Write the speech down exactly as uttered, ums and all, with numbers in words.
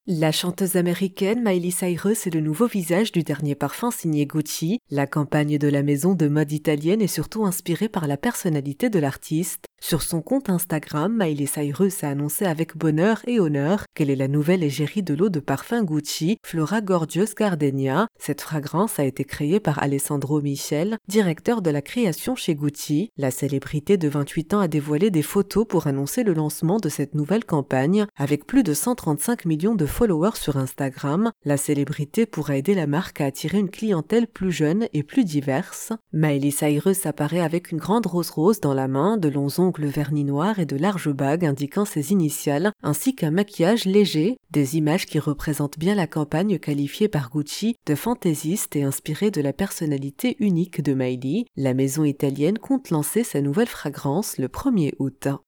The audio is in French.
La chanteuse américaine Miley Cyrus est le nouveau visage du dernier parfum signé Gucci. La campagne de la maison de mode italienne est surtout inspirée par la personnalité de l'artiste. Sur son compte Instagram, Miley Cyrus a annoncé avec bonheur et honneur qu'elle est la nouvelle égérie de l'eau de parfum Gucci, Flora Gorgeous Gardenia. Cette fragrance a été créée par Alessandro Michel, directeur de la création chez Gucci. La célébrité de vingt-huit ans a dévoilé des photos pour annoncer le lancement de cette nouvelle campagne. Avec plus de cent trente-cinq millions de followers sur Instagram, la célébrité pourra aider la marque à attirer une clientèle plus jeune et plus diverse. Miley Cyrus apparaît avec une grande rose rose dans la main, de longs ongles vernis noirs et de larges bagues indiquant ses initiales, ainsi qu'un maquillage léger, des images qui représentent bien la campagne qualifiée par Gucci de fantaisiste et inspirée de la personnalité unique de Miley. La maison italienne compte lancer sa nouvelle fragrance le premier août.